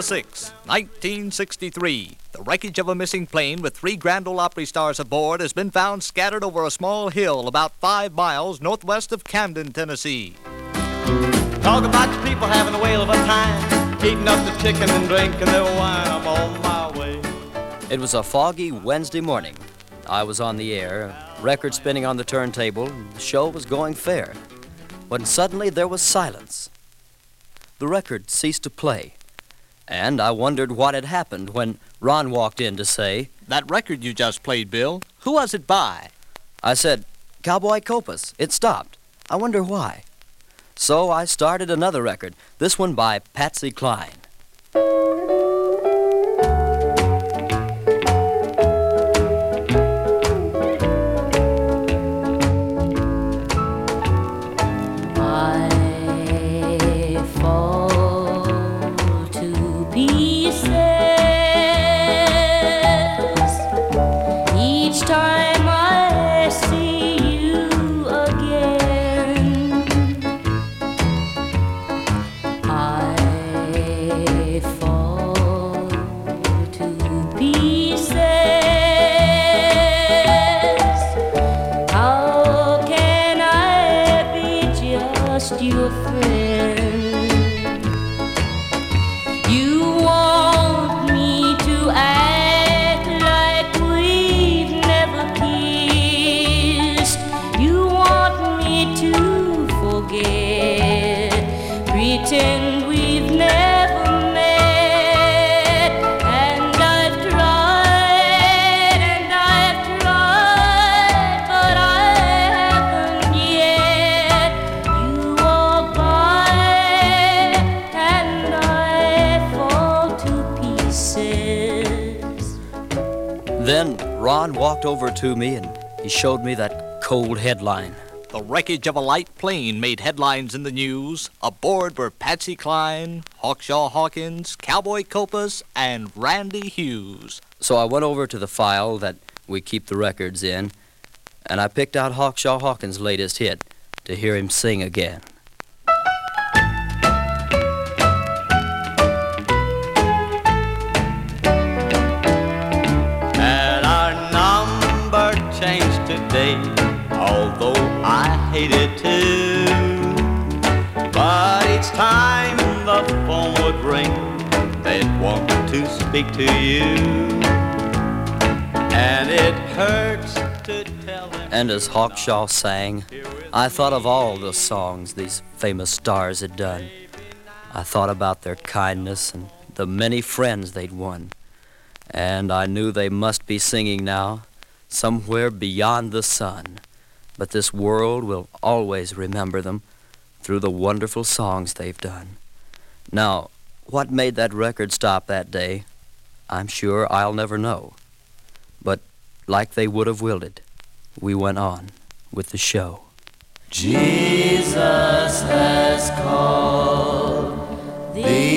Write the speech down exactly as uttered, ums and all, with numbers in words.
sixth, nineteen sixty-three. The wreckage of a missing plane with three Grand Ole Opry stars aboard has been found scattered over a small hill about five miles northwest of Camden, Tennessee. Talk about the people having a whale of a time, eating up the chicken and drinking their wine. I'm on my way. It was a foggy Wednesday morning. I was on the air, record spinning on the turntable, the show was going fair, when suddenly there was silence. The record ceased to play, and I wondered what had happened when Ron walked in to say, "That record you just played, Bill, who was it by?" I said, "Cowboy Copas. It stopped. I wonder why." So I started another record, this one by Patsy Cline. Your friend, you want me to act like we've never kissed. You want me to forget, pretend we've never met. And I've tried, and I've tried, but I haven't yet. You walk by and I fall to pieces. Then Ron walked over to me and he showed me that cold headline. The wreckage of a light plane made headlines in the news. Aboard were Patsy Cline, Hawkshaw Hawkins, Cowboy Copas, and Randy Hughes. So I went over to the file that we keep the records in, and I picked out Hawkshaw Hawkins' latest hit to hear him sing again. Had our number changed today, although I hate it too. But each time the phone would ring, they'd want to speak to you. And it hurts to tell them. And as Hawkshaw sang, I thought of all the songs these famous stars had done. I thought about their kindness and the many friends they'd won. And I knew they must be singing now, somewhere beyond the sun. But this world will always remember them through the wonderful songs they've done. Now, what made that record stop that day, I'm sure I'll never know. But like they would have willed it, we went on with the show. Jesus has called thee.